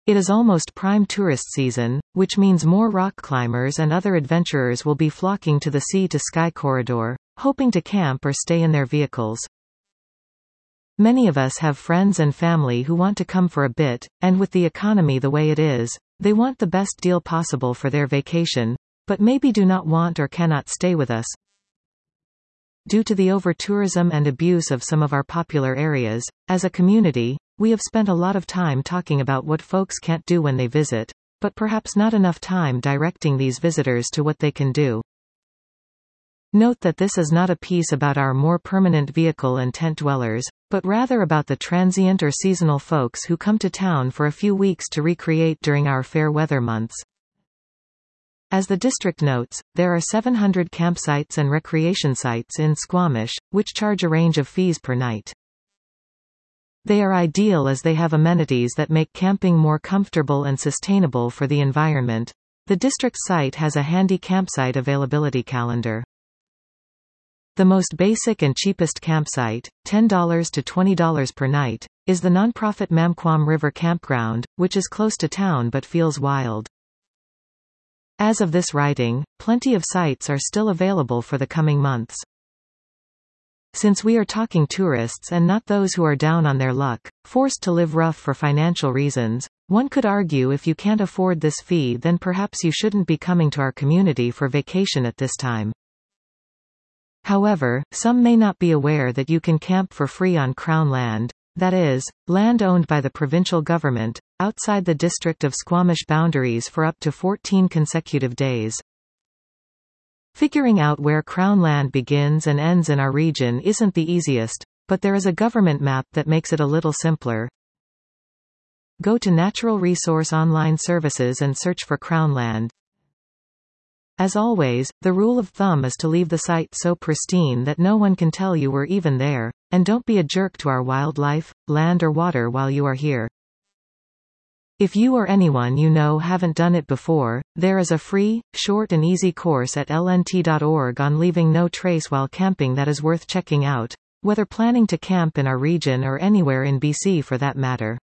It is almost prime tourist season, which means more rock climbers and other adventurers will be flocking to the Sea to Sky corridor, hoping to camp or stay in their vehicles. Many of us have friends and family who want to come for a bit, and with the economy the way it is, they want the best deal possible for their vacation, but maybe do not want or cannot stay with us. Due to the over-tourism and abuse of some of our popular areas, as a community, we have spent a lot of time talking about what folks can't do when they visit, but perhaps not enough time directing these visitors to what they can do. Note that this is not a piece about our more permanent vehicle and tent dwellers, but rather about the transient or seasonal folks who come to town for a few weeks to recreate during our fair weather months. As the district notes, there are 700 campsites and recreation sites in Squamish, which charge a range of fees per night. They are ideal as they have amenities that make camping more comfortable and sustainable for the environment. The district site has a handy campsite availability calendar. The most basic and cheapest campsite, $10 to $20 per night, is the nonprofit Mamquam River Campground, which is close to town but feels wild. As of this writing, plenty of sites are still available for the coming months. Since we are talking tourists and not those who are down on their luck, forced to live rough for financial reasons, one could argue if you can't afford this fee then perhaps you shouldn't be coming to our community for vacation at this time. However, some may not be aware that you can camp for free on Crown land, that is, land owned by the provincial government, outside the District of Squamish boundaries for up to 14 consecutive days. Figuring out where Crown land begins and ends in our region isn't the easiest, but there is a government map that makes it a little simpler. Go to Natural Resource Online Services and search for Crown land. As always, the rule of thumb is to leave the site so pristine that no one can tell you we're even there, and don't be a jerk to our wildlife, land or water while you are here. If you or anyone you know haven't done it before, there is a free, short and easy course at lnt.org on leaving no trace while camping that is worth checking out, whether planning to camp in our region or anywhere in BC for that matter.